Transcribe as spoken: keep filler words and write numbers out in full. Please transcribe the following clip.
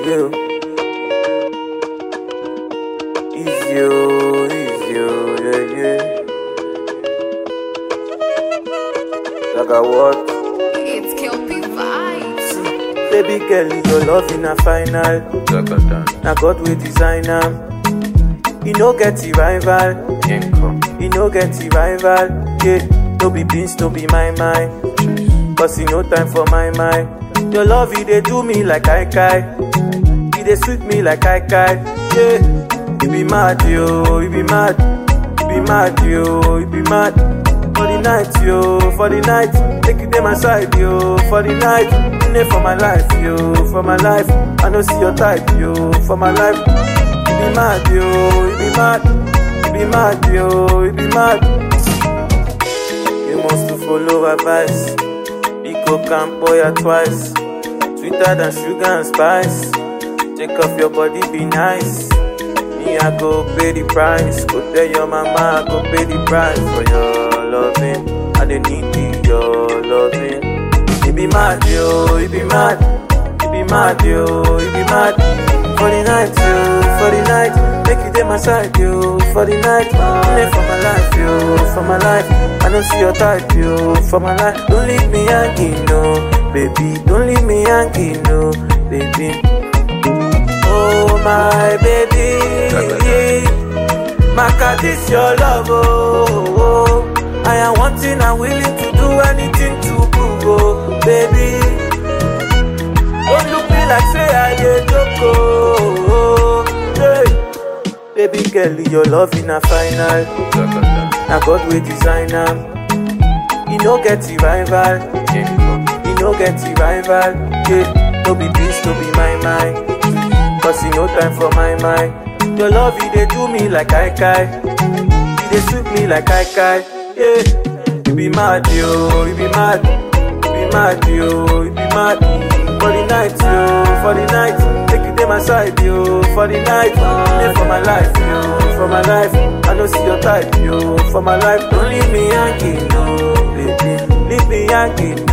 you. Easy, oh, easy, oh, yeah, yeah. Like a what? It's Kelpie Vibes. Baby girl, your love in a final. Now God will design am. You no get the rival. You no get the rival. Yeah, no be beans, no be my mind. Cause you no time for my mind. Your love, you dey do me like I kai. You dey sweet me like I kai. Yeah, you be mad, yo, you be mad. You be mad, yo, you be mad. For the night, yo, for the night. Take it to my side, yo, for the night. In it for my life, yo, for my life. I don't see your type, yo, for my life. You be mad, yo, you be mad. You be mad, yo, you be mad. You must to follow advice. Pico camp boy twice. Sweeter than sugar and spice. Take off your body, be nice. Me, I go pay the price. Go tell your mama, I go pay the price for your loving. I don't need your loving. You be mad, yo, you be mad. You be mad, yo, you be mad. For the night, yo, for the night. Make you take my side, yo, for the night. Live for my life, yo, for my life. I don't see your type, yo, for my life. Don't leave me hanging, no, baby. Don't leave me hanging, no, baby. Oh, my baby. Maka, this your love, oh, oh. I am wanting and willing to do anything to prove, oh, baby. Don't look me like say I get joke, oh, hey. Baby girl, your love in a final. Now God will design am. You no get the rival. You no get the rival. Yeah, no be peace, no be my mind. Cause you no time for my mind. Your love, you dey do me like I kai. You dey sweet me like I kai. Yeah, you be mad, yo, you be mad. You be mad, yo, you be mad. For the night, yo, for the night. Take it to my side, yo, for the night. Live for my life, yo, for my life. I don't see your type, yo, for my life. Don't leave me hanging, no, baby. Leave me hanging,